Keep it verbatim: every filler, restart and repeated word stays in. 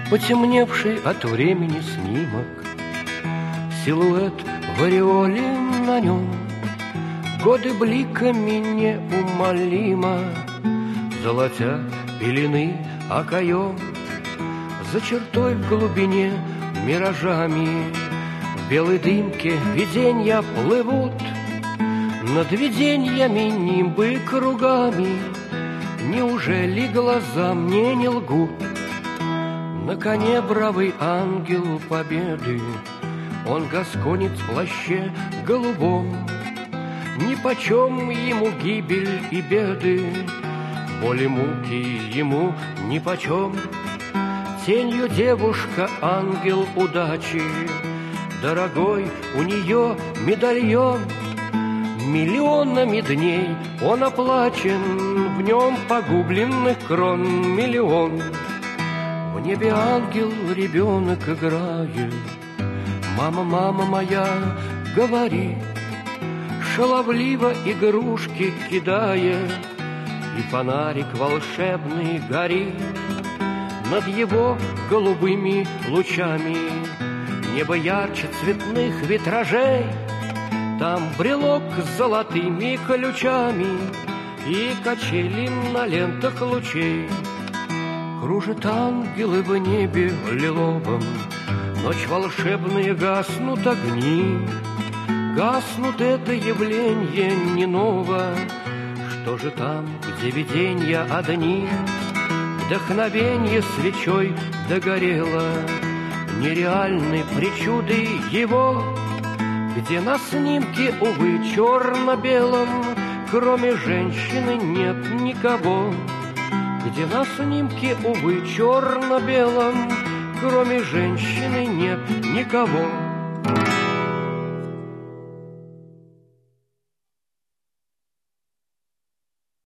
потемневший от времени снимок, силуэт в ореоле на нем, годы бликами неумолимо золотя пелены окоем. За чертой в глубине миражами в белой дымке виденья плывут, над виденьями нимбы кругами. Неужели глаза мне не лгут? На коне бравый ангел победы, он гасконит в плаще голубом. Нипочем ему гибель и беды, боли муки ему нипочем. Тенью девушка ангел удачи, дорогой у нее медальон. Миллионами дней он оплачен, в нем погубленных крон миллион. В небе ангел ребенок играет, мама, мама моя, говори, шаловливо игрушки кидая, и фонарик волшебный горит. Над его голубыми лучами небо ярче цветных витражей. Там брелок с золотыми ключами и качели на лентах лучей. Кружат ангелы в небе лиловом, ночь волшебная, гаснут огни. Гаснут, это явление не ново. Что же там, где виденья одни? Вдохновенье свечой догорело, нереальны причуды его. Где на снимке, увы, черно-белом, кроме женщины нет никого. Где на снимке, увы, черно-белом, кроме женщины нет никого.